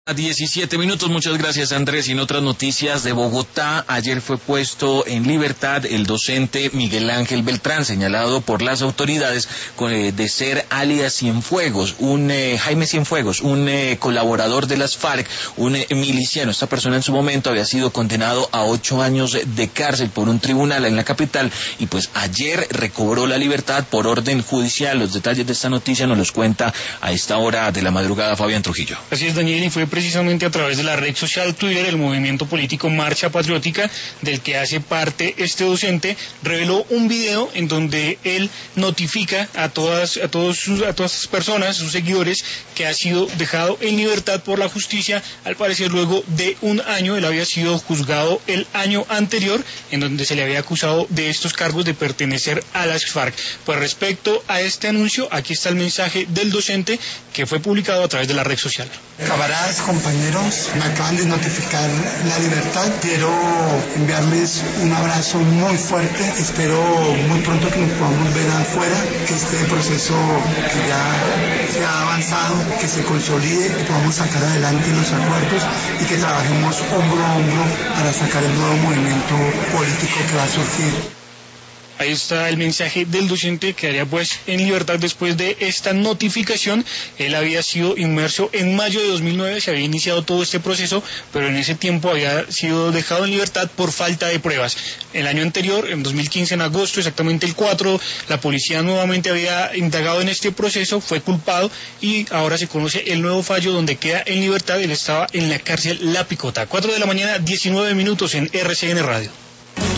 A 17 minutos, muchas gracias Andrés. Y en otras noticias de Bogotá, ayer fue puesto en libertad el docente Miguel Ángel Beltrán, señalado por las autoridades de ser alias Cienfuegos, Jaime Cienfuegos, un colaborador de las FARC, un miliciano. Esta persona en su momento había sido condenado a 8 años de cárcel por un tribunal en la capital y pues ayer recobró la libertad por orden judicial. Los detalles de esta noticia nos los cuenta a esta hora de la madrugada Fabián Trujillo. Así es, Daniel, y fue precisamente a través de la red social Twitter, el movimiento político Marcha Patriótica, del que hace parte este docente, reveló un video en donde él notifica a todas sus personas, sus seguidores, que ha sido dejado en libertad por la justicia, al parecer luego de un año. Él había sido juzgado el año anterior, en donde se le había acusado de estos cargos de pertenecer a las FARC. Pues respecto a este anuncio, aquí está el mensaje del docente que fue publicado a través de la red social. Camaradas, compañeros, me acaban de notificar la libertad. Quiero enviarles un abrazo muy fuerte. Espero muy pronto que nos podamos ver afuera, que este proceso que ya se ha avanzado, que se consolide, que podamos sacar adelante los acuerdos y que trabajemos hombro a hombro para sacar el nuevo movimiento político que va a surgir. Ahí está el mensaje del docente, que quedaría pues en libertad después de esta notificación. Él había sido inmerso en mayo de 2009, se había iniciado todo este proceso, pero en ese tiempo había sido dejado en libertad por falta de pruebas. El año anterior, en 2015, en agosto, exactamente el 4, la policía nuevamente había indagado en este proceso, fue culpado y ahora se conoce el nuevo fallo donde queda en libertad. Él estaba en la cárcel La Picota. 4 de la mañana, 19 minutos en RCN Radio.